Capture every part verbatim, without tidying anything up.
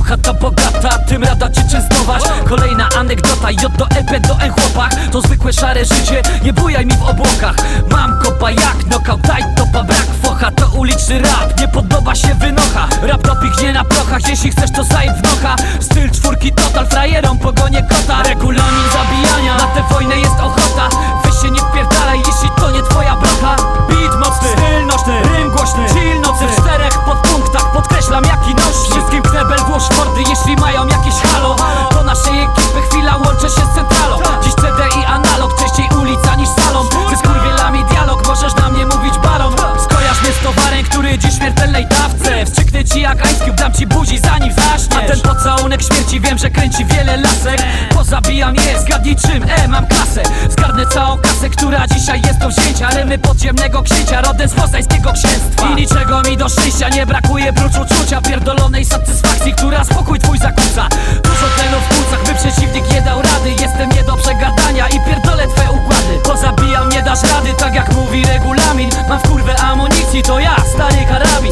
chata bogata, tym rada cię częstować. Kolejna anegdota, J do E, P do N chłopak. To zwykłe szare życie, nie bujaj mi w obłokach. Mam kopa jak knockout, daj topa, brak focha. To uliczny rap, nie podoba się wynocha. Rap to piknie na prochach, jeśli chcesz to zajeb w nocha. Styl czwórki total, frajerom pogonię kota. Regulamin zabijania, na tę wojnę jest ochota. Weź się nie wpierdalaj, jeśli to nie twoja brocha. Beat mocny, styl nośny, rym głośny, chill nocy w czterech podpunktach, podkreślam jaki nośny. Wszystkim knebel włóż mordy, jeśli mają jakieś halo. Do naszej ekipy chwila łączę się z centralą. Dziś C D i analog, częściej ulica niż salon. Ty z kurwielami dialog, możesz na mnie mówić baron. Skojarz mnie z towarem, który dziś w śmiertelnej dawce. Wstrzyknę ci jak Ice Cube, dam ci buzi zanim zaśniesz. A ten pocałunek śmierci wiem, że kręci wiele lasek. Pozabijam je, zgadnij czym, e, mam klasę. Zgarnę całą kasę, która dzisiaj jest do wzięcia. Ale my podziemnego księcia, rodem z poznańskiego księstwa. I niczego mi do szczęścia nie brakuje, prócz uczucia pierdolonej satysfakcji, która spokój twój zakłóca. Dużo tlenu w płucach, by przeciwnik nie dał rady. Jestem nie do przegadania i pierdolę twe układy. Pozabijam, nie dasz rady, tak jak mówi regulamin. Mam w kurwę amunicji, to ja, stary karabin.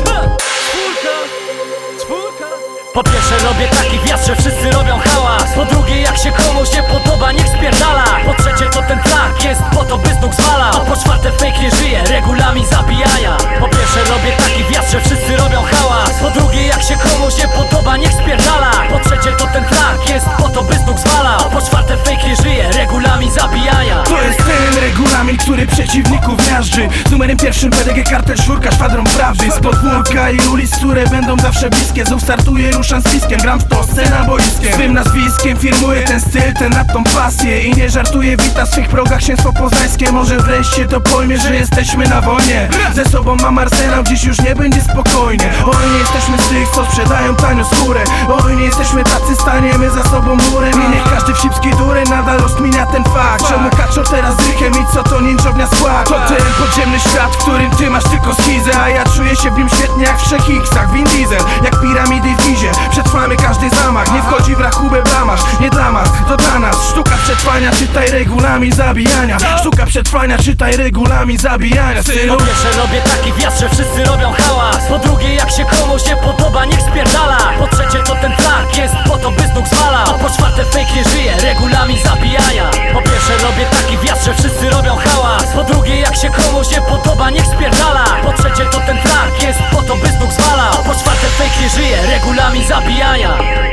Po pierwsze robię taki wjazd, że wszyscy robią hałas. Po drugie jak się komuś nie podoba, niech spierdala. Po trzecie to ten track jest po to, by znów zwala. A po czwarte fake nie żyje, regulamin zabijania. Po pierwsze robię taki wjazd, że wszyscy robią hałas. Po drugie jak się komuś nie podoba, niech spierdala. Po trzecie to ten track jest po to, by znów zwala. A po czwarte fake nie żyje, regulamin zabijania. To jest ten regulamin, który przeciwników miażdży. Z numerem pierwszym P D G, kartel, czwórka, szwadron prawdy. Z podwórka i ulic, które będą zawsze bliskie. Znów startuję, ruszam z piskiem, gram w to scena boiskiem. Swym nazwiskiem firmuję ten styl, ten rap, tą pasję. I nie żartuję, wita w swych progach księstwo poznańskie. Może wreszcie to pojmie, że jesteśmy na wojnie. Ze sobą mam arsenał, dziś już nie będzie spokojnie. Oj, nie jesteśmy z tych, co sprzedają tanio skórę. Oj, nie jesteśmy tacy, staniemy za sobą murem. I niech każdy wsipski durę nadal rozkminia ten fakt. Czemu kaczor teraz rychem i co to ninjownia skład? To ten podziemny świat, w którym ty masz tylko schizę. A ja czuję się w nim świetnie jak w trzech X-ach. Vin Diesel, jak piramidy w Gizie. Przetrwamy każdy zamach, nie wchodzi w rachubę blamasz. Nie dla nas, to dla nas. Sztuka przetrwania, czytaj regulamin zabijania. Sztuka przetrwania, czytaj regulamin zabijania. Synu. Po pierwsze robię taki wjazd, że wszyscy robią hałas. Po drugie jak się komuś nie podoba, niech spierdala. Po trzecie to ten track jest po to, by znów zwala. A po czwarte fake nie żyje, regulamin zabijania. Po pierwsze robię taki wjazd, że wszyscy robią hałas. Po drugie jak się komuś nie podoba, niech spierdala. Po trzecie to ten track jest po to, by znów zwala. A po czwarte fake nie żyje, regulamin zabijania.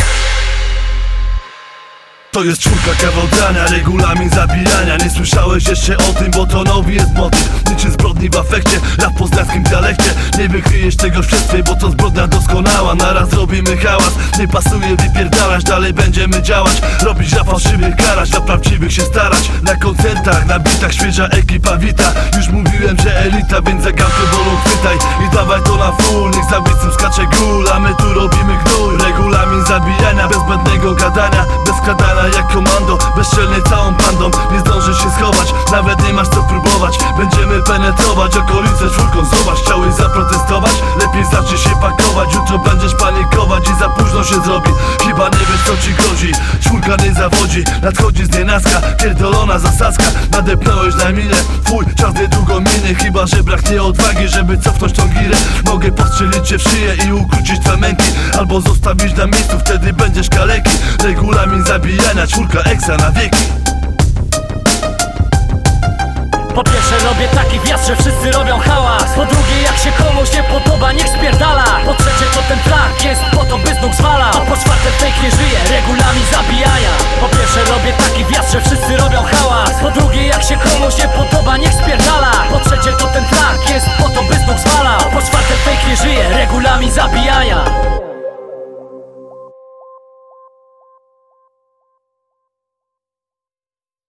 To jest czwórka kawał drania, regulamin zabijania. Nie słyszałeś jeszcze o tym, bo to nowy jest motyw. Niczym zbrodni w afekcie, rap w poznańskim dialekcie. Nie wykryjesz tego w śledztwie, bo to zbrodnia doskonała. Naraz robimy hałas, nie pasuje wypierdalać. Dalej będziemy działać, robić dla fałszywych karać, dla prawdziwych się starać. Na koncertach, na bitach świeża ekipa wita. Już mówiłem, że elita, więc za gałkę bolą chwytaj. I dawaj to na full, niech za bicem skacze gól. A my tu robimy gnój, regulamin zabijania. Bez zbędnego gadania, bez skradania jak komando, bezczelnie całą bandą. Nie zdążysz się schować, nawet nie masz co próbować. Będziemy penetrować okolice czwórką. Zobacz, chciałeś zaprotestować? Lepiej zacznij się pakować. Jutro będziesz panikować i za późno się zrobi. Chyba nie wiesz co ci grozi, czwórka nie zawodzi. Nadchodzi znienacka, pierdolona zasadzka. Nadepnąłeś na minę, fuj, czas niedługo minie. Chyba, że braknie odwagi, żeby cofnąć tą girę. Mogę postrzelić cię w szyję i ukrócić twe męki. Albo zostawić na miejscu, wtedy będziesz kaleki. Regulamin zabijania, czwórka eksa na wieki. Po pierwsze robię taki wjazd, że wszyscy robią hałas. Po drugie jak się komuś nie podoba, niech spierdala. Po trzecie to ten track jest po to, by znów zwala. A po czwarte fake nie żyje, regulamin zabijania. Po pierwsze robię taki wjazd, że wszyscy robią